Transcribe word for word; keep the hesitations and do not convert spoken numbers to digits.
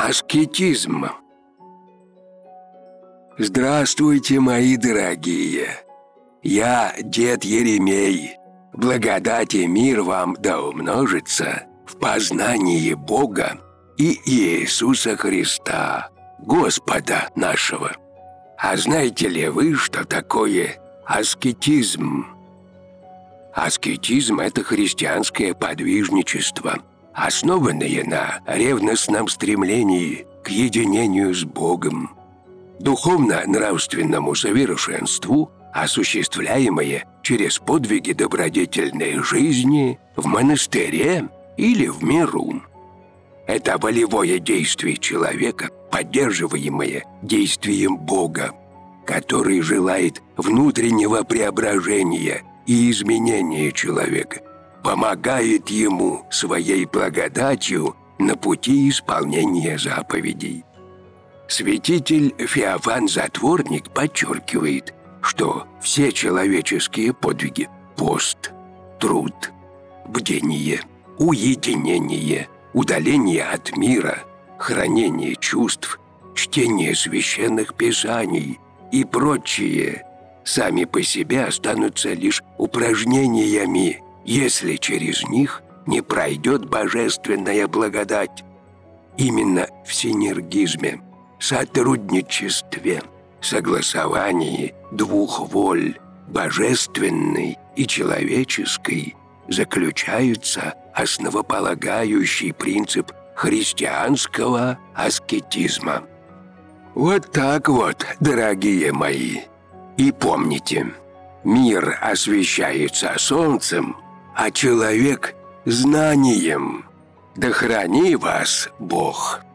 Аскетизм. Здравствуйте, мои дорогие! Я дед Еремей. Благодать и мир вам да умножится в познании Бога и Иисуса Христа, Господа нашего. А знаете ли вы, что такое аскетизм? Аскетизм – это христианское подвижничество, основанное на ревностном стремлении к единению с Богом, духовно-нравственному совершенству, осуществляемое через подвиги добродетельной жизни в монастыре или в миру. Это волевое действие человека, поддерживаемое действием Бога, который желает внутреннего преображения и изменения человека, помогает ему своей благодатью на пути исполнения заповедей. Святитель Феофан Затворник подчеркивает, что все человеческие подвиги – пост, труд, бдение, уединение, удаление от мира, хранение чувств, чтение священных писаний и прочие сами по себе останутся лишь упражнениями, если через них не пройдет божественная благодать. Именно в синергизме, сотрудничестве, согласовании двух воль, божественной и человеческой, заключается основополагающий принцип христианского аскетизма. Вот так вот, дорогие мои. И помните, мир освещается солнцем, а человек – знанием. Да храни вас Бог!